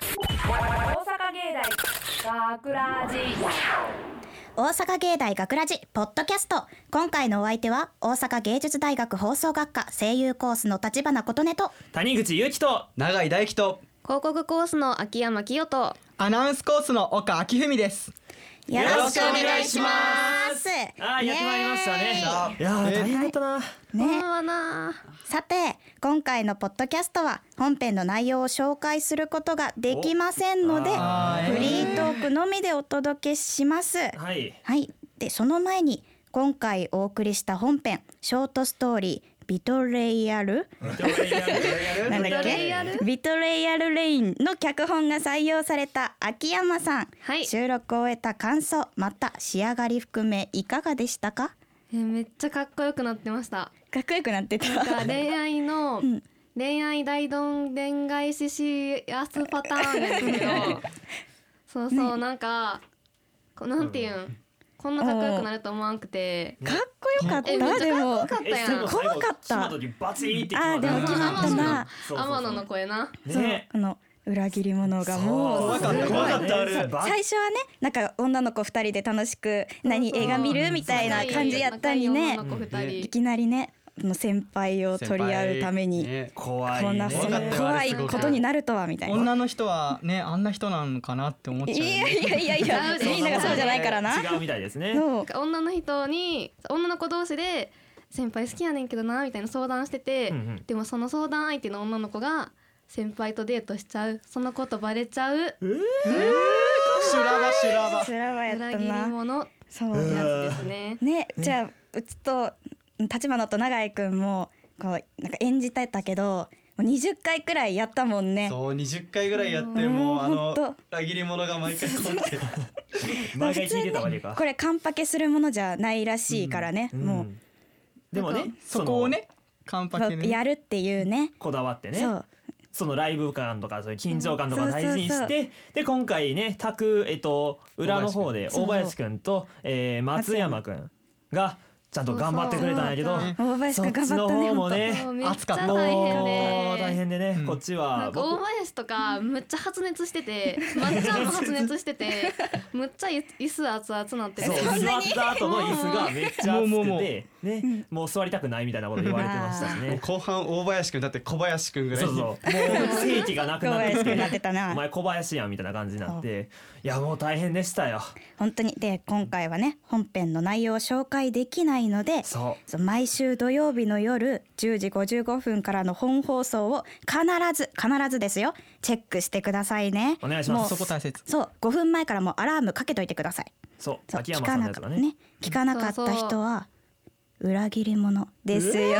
学ラジ大阪芸大学ラジポッドキャスト。今回のお相手は大阪芸術大学放送学科声優コースの立花琴音と谷口祐希と永井大輝と広告コースの秋山清とアナウンスコースの岡明文です。 よろしくお願いします。 やってまいりましたね。いや大変だったな、 ね。 はなさて今回のポッドキャストは本編の内容を紹介することができませんのでフリートークのみでお届けします。 はい、 はい。でその前に今回お送りした本編ショートストーリービトレイアルなんだっけビトレイアルレインの脚本が採用された秋山さん、 はい、 収録を終えた感想また仕上がり含めいかがでしたか？ めっちゃかっこよくなってました。 かっこよくなってた。 なんか恋愛の、恋愛大どんでん返ししやすパターンなんですけどそうそう、ね、なんかなんていうん、こんなかっこよくなると思わんくて、 かっこよかった。でも怖かった。 バチーってでも決まったな。 天野の声な、 ね、 裏切り者がもう怖かったあれ。 最初はねなんか女の子2人で楽しく映画見るみたいな感じやったにね、いきなりね先輩を取り合うためにこんな怖いことになるとはみたいな。 女の人はねあんな人なのかなって思っちゃう。 いやみんながそうじゃないからな。 違うみたいですね。 女の子同士で先輩好きやねんけどなみたいな相談してて、でもその相談相手の女の子が先輩とデートしちゃう、そのことバレちゃう、 修羅場やったな。 裏切り者そうやつですね。 ね、じゃあうちと立花と永井くんもこうなんか演じてたけど20回くらいやったもんね。 そう20回ぐらいやってもう裏切り者が毎回こうやって毎回聞いてたわけか。 これカンパケするものじゃないらしいからね、もうでもねそこをねカンパケねやるっていうねこだわってね、そのライブ感とかそういう緊張感とか大事にして、で今回ね裏の方で大林くんと松山くんがちゃんと頑張ってくれたんやけど、そっちの方もね暑かった。 大変でね、こっちは大林とかむっちゃ発熱してて、まっちゃんも発熱しててむっちゃ椅子熱々なってる。 そう座った後の椅子がめっちゃ熱くてね、もう座りたくないみたいなこと言われてましたしね。 後半大林くんだって小林くんぐらいもう正気がなくなってたな。 お前小林やんみたいな感じになって、いやもう大変でしたよ本当に。で今回はね本編の内容を紹介できないので、毎週土曜日の夜10時55分からの本放送を必ずですよチェックしてくださいね。 お願いします。 そこ大切。 そう5分前からもうアラームかけといてください。 そう秋山さんのやつがね聞かなかった人は裏切り者ですよ。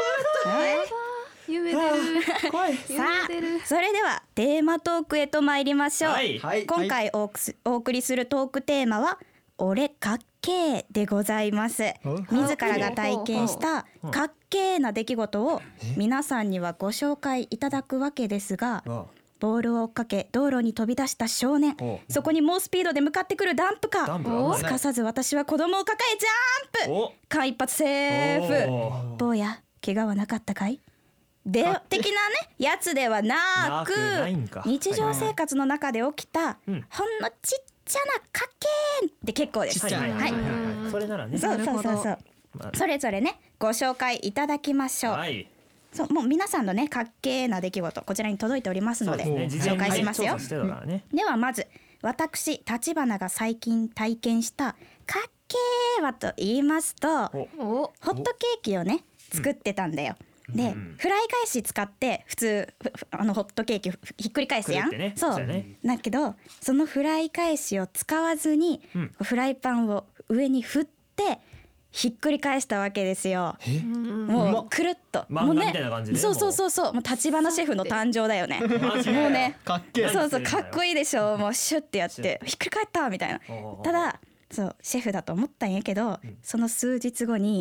夢出る怖い。 さあそれではテーマトークへと参りましょう。今回お送りするトークテーマは俺かっけーでございます。自らが体験したかっけーな出来事を皆さんにはご紹介いただくわけですが、ボールを追っかけ道路に飛び出した少年、そこに猛スピードで向かってくるダンプカー、すかさず私は子供を抱えジャンプ、間一髪セーフ。坊や怪我はなかったかい的なねやつではなく、日常生活の中で起きたほんのちっちゃなかっけーって結構です。 それならね、 そうそれぞれねご紹介いただきましょう。そうもう皆さんのねかっけーな出来事こちらに届いておりますので紹介しますよ。ではまず私立花が最近体験したかっけーはと言いますと、ホットケーキをね作ってたんだよ。でフライ返し使って普通ホットケーキひっくり返すやん、そうだけどそのフライ返しを使わずに、フライパンを上に振ってひっくり返したわけですよ。もうくるっと漫画みたいな感じで、 そうもう立花シェフの誕生だよね。もうねかっけー、 そうかっこいいでしょ。もうシュッてやってひっくり返ったみたいな。ただシェフだと思ったんやけど、その数日後に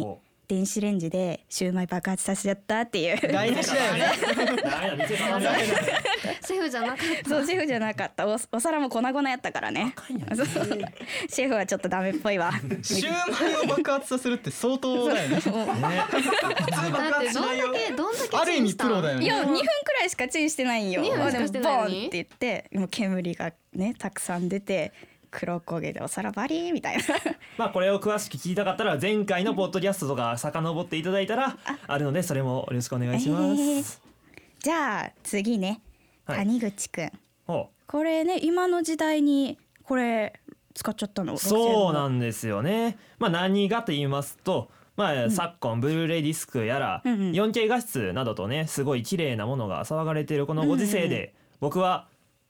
電子レンジでシューマイ爆発させちゃったっていう大事だよね。 ダメだ店かわないシェフじゃなかったそうシェフじゃなかった。お皿も粉々やったからね。そうシェフはちょっとダメっぽいわ。 シューマイを爆発させるって相当だよね。普通爆だって発しないよ。 どんだけある意味プロだよね。 いや2分くらいしかチンしてないんよ。 2分しかしてないのにでもボンって言ってもう煙がねたくさん出て黒焦げでお皿バリーみたいなまあこれを詳しく聞きたかったら前回のポッドキャストとか遡っていただいたらあるのでそれもよろしくお願いします、 じゃあ次ね、 はい谷口くんほこれね今の時代にこれ使っちゃったの。 うそうなんですよね。まあ何がと言いますとまあ、昨今ブルーレイディスクやら 4K 画質などとねすごい綺麗なものが騒がれているこのご時世で僕は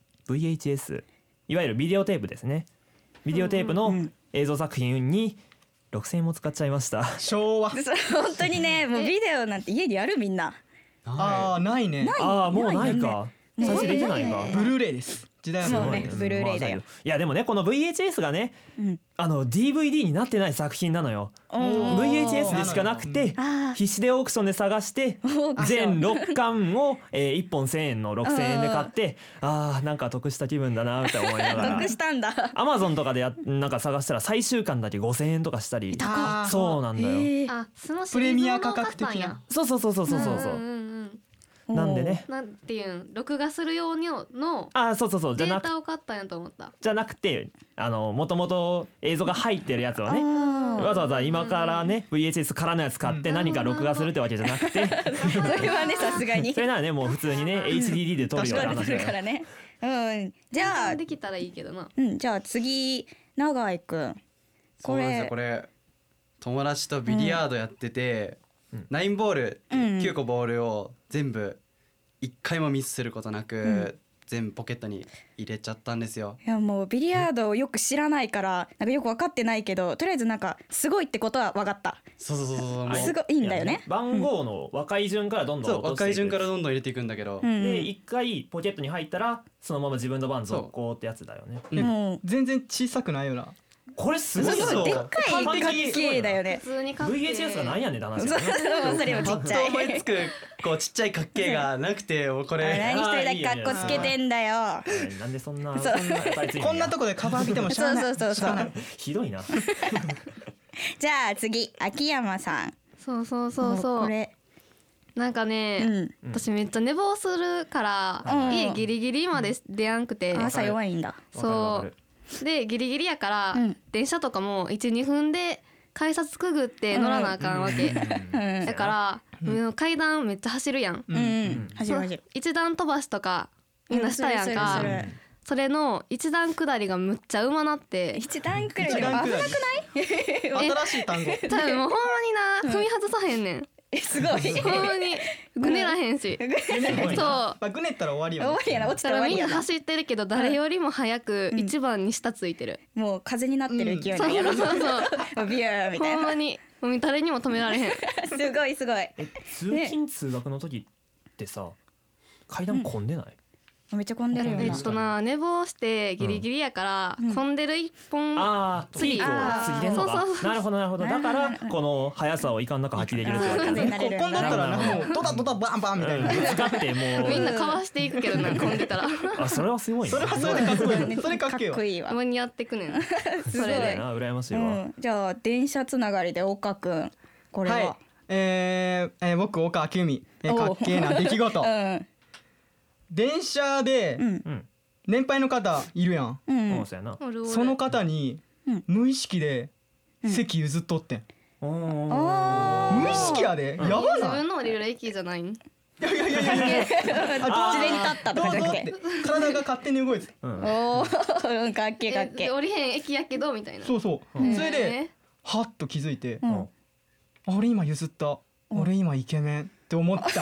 VHS いわゆるビデオテープですね。ビデオテープの映像作品に6000円も使っちゃいました。 昭和。 本当にねもうビデオなんて家にあるみんな。 ああないね。 ああもうないないよか再生できないか。 ブルーレイです。時代はそうねすごい。 ブルーレイだよ。 いやでもねこの VHS がね、DVD になってない作品なのよ。VHS でしかなくてあー必死でオークションで探して全6巻を、1本1000円の6000円で買ってなんか得した気分だなって思いながら得したんだ。 Amazon とかでなんか探したら最終巻だけ5000円とかしたりあーそうなんだよ。 あそのプレミア価格的な。 そうそうそうそうそうそうそうなんでねなんていうん録画するようにのそうそうそうじデーゃなくタを買ったんやと思った。 じゃなくてもともと映像が入ってるやつをねわざわざ今からね VHS からのやつ買って何か録画するってわけじゃなくてそれはねさすがにそれならねもう普通にね HDD で撮るような話するだよ。 からね。じゃあできたらいいけどな。 じゃあ次永井くんそうなんですよこれ友達とビリヤードやってて、9ボール、9個ボールを全部1回もミスすることなく、全部ポケットに入れちゃったんですよ。 いやもうビリヤードをよく知らないからなんかよく分かってないけどとりあえずなんかすごいってことは分かった。 そうもうすごいいいんだよね。 番号の若い順からどんどんそう落としていく若い順からどんどん入れていくんだけど、 で一回ポケットに入ったらそのまま自分の番続行ってやつだよね。 もう全然小さくないよな。 これすごいすごいでっかい完かっ璧けえだよね。 普通に買って VHS が何やねんって話だそうよね。 それもちパッとっちゃい。 思いつくこうちっちゃいかっけえがなくてもうこれ何一人だけカッコつけてんだよ。 なんでそんなそうそんな答えついてんのこんなとこでカバー見てもしゃあない。 そうしゃあない。 ひどいな。 じゃあ次秋山さん。 そうそうこれなんかね、私めっちゃ寝坊するから、家ギリギリまで出やんくて、 朝弱いんだ。 そうでギリギリやから、 うん電車とかも 1,2 分で改札くぐって乗らなあかんわけ、だから、階段めっちゃ走るやん、 走る走る。 一段飛ばしとかみんなしたやんか、 するするそれの一段下りがむっちゃうまなって一段くらい一段危なく下り新しい単語。 多分もうほんまにな踏み外さへんねん、 すごい。 ほんまにぐねらへんし、そうまあぐねったら終わりよね。 終わりやな落ちただからら終わりやな。 みんな走ってるけど誰よりも早く一番に下ついてる、 もう風になってる勢いそうのやろ。 そうそうビューみたいな。 ほんまにもう誰にも止められへん。 すごいすごい。 通勤通学の時ってさ階段混んでない？ めっちゃ混んでるよな。 寝坊してギリギリやから、混んでる一本次ピークを過ぎてんのか。なるほどなるほど。だからこの速さをいかんなく発揮できるってわけ風になれるこんだったらなもうドタドタバンバンみたいな。 ぶつかってもうみんなかわしていくけどな混んでたらそれはすごいね。 それはそれでかっこいい。それかっけえわかっこ。いいわ。 間に合ってくねんそれごいでな羨ましいわ。 じゃあ電車つながりで岡くんこれはいは。。 僕岡明美、かっけえな出来事。電車で年配の方いるやん。 そうやな。 その方に無意識で席譲っとってん。無意識やで。やば自ない。 分の降りる駅じゃないん。 いやいやいやいやいや。 自然に立ったとかじゃなくて。 体が勝手に動いてた。 おおかっけえかっけえ。 降りへん駅やけどみたいな。 そうそう。それではっと気づいて、俺今譲った。俺今イケメンって思った。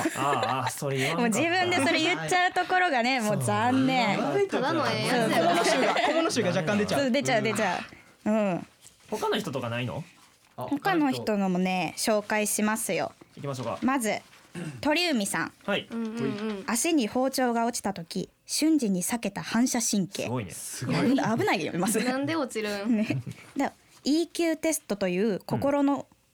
それ言わんかもう自分でそれ言っちゃうところがねもう残念。 ただのええやつやな。 小物臭が若干出ちゃう。 出ちゃう出ちゃう。 他の人とかないの？ 他の人のもね紹介しますよ。 行きましょうか。 まず鳥海さん。 はい。 足に包丁が落ちた時瞬時に避けた反射神経。 すごいね。 危ないよます。 なんで落ちるん？ ね。EQ テストという心の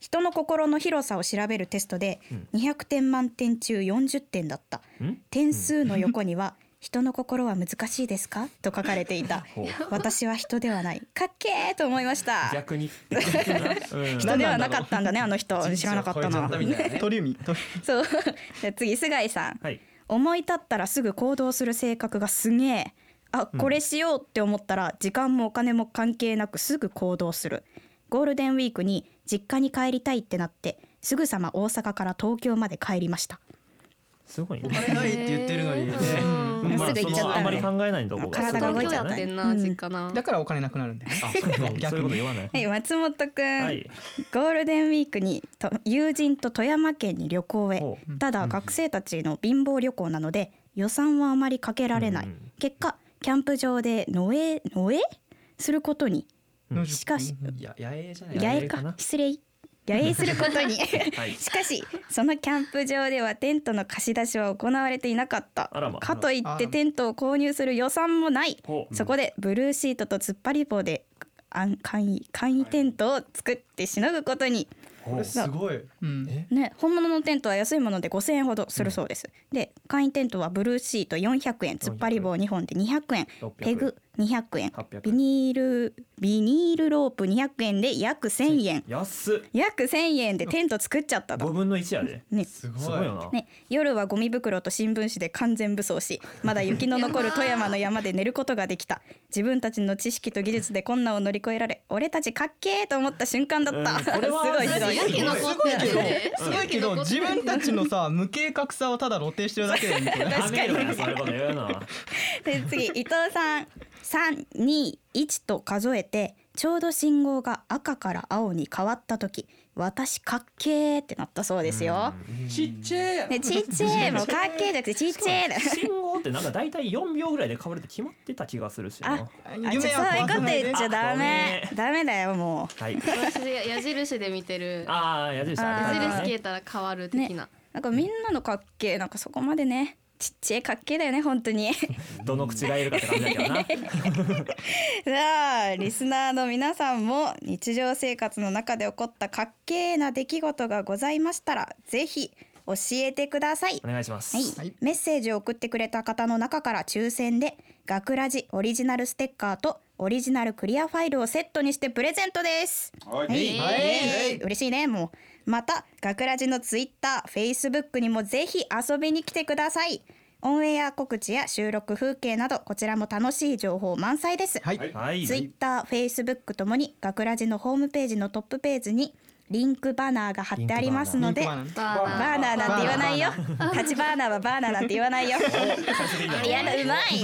人の心の広さを調べるテストで200点満点中40点だった。点数の横には人の心は難しいですかと書かれていた。私は人ではない。かっけーと思いました。 逆に人ではなかったんだね、あの人。知らなかったな。 鳥海。 そう。じゃあ次、菅井さん、はい、思い立ったらすぐ行動する性格がすげえ。あ、これしようって思ったら時間もお金も関係なくすぐ行動する。ゴールデンウィークに実家に帰りたいってなってすぐさま大阪から東京まで帰りました。 すごいね。 お金ないって言ってるのにね。 すぐ行っちゃった。 あんまり考えないとこが体が動いちゃってんな、実家な。 だからお金なくなるんだよね。 そういうこと言わない。 はい、松本くん、ゴールデンウィークに友人と富山県に旅行へ。ただ学生たちの貧乏旅行なので予算はあまりかけられない。結果キャンプ場で野営することに。しかし野営じゃない。 野営か、失礼。野営することにしかしそのキャンプ場ではテントの貸し出しは行われていなかった。かといってテントを購入する予算もない。そこでブルーシートと突っ張り棒で簡易テントを作ってしのぐことに。 すごい、 ね、本物のテントは安いもので5000円ほどするそうです。で簡易テントはブルーシート400円、突っ張り棒2本で200円、ペグ200円、ビニールロープ200円で約1000円。約1000円でテント作っちゃったと。 5分の1やで、 ね、 すごいよな、 ね、夜はゴミ袋と新聞紙で完全武装し、まだ雪の残る富山の山で寝ることができた。自分たちの知識と技術で困難を乗り越えられ、俺たちかっけーと思った瞬間だった。すごいすごいけど自分たちのさ無計画さをただ露呈してるだけだよね。 確かに。 そういうこと言うな。 で次、伊藤さん、321と数えてちょうど信号が赤から青に変わった時、私かっけーってなったそうですよ。 ちっちゃい、 ね、ちっちゃい、もうかっけーだってちっちゃいだ。 信号ってなんかだいたい4秒ぐらいで変わるって決まってた気がするしな。 そういうこと言っちゃダメだよもう。 はい、私矢印で見てる。 矢印消えたら変わる的な、 ね、なんかみんなのかっけーなんかそこまでね、ちっちゃいかっけーだよね本当に。 どの口がいるかって感じだけどな。 さあリスナーの皆さんも日常生活の中で起こったかっけーな出来事がございましたらぜひ教えてください。 お願いします、 はい、メッセージを送ってくれた方の中から抽選で学ラジオリジナルステッカーとオリジナルクリアファイルをセットにしてプレゼントです。嬉しいね。もうまた学ラジのツイッター、フェイスブックにもぜひ遊びに来てください。オンエア告知や収録風景などこちらも楽しい情報満載です。ツイッター、フェイスブックともに学ラジのホームページのトップページにリンクバナーが貼ってありますので、バーナーなんて言わないよ。タチバーナーはバーナーなんて言わないよ。やだ、うまい。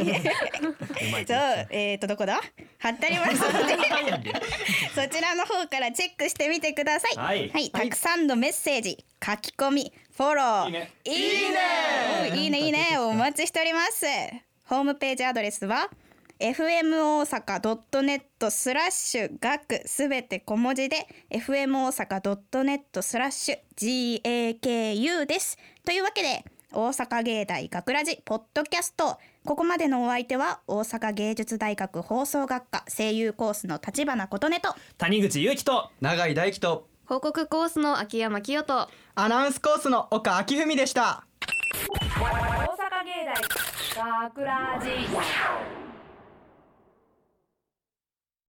そう、どこだ？貼ってありますのでそちらの方からチェックしてみてください。はい、たくさんのメッセージ、書き込み、フォロー、いいね、お待ちしております。ホームページアドレスはfm 大阪 .net/ 学すべて小文字で fm 大阪 .net/ GAKU です。というわけで大阪芸大学ラジポッドキャスト、ここまでのお相手は大阪芸術大学放送学科声優コースの立花琴音と谷口祐希と永井大輝と報告コースの秋山清とアナウンスコースの岡明文でした。 大阪芸大学ラジ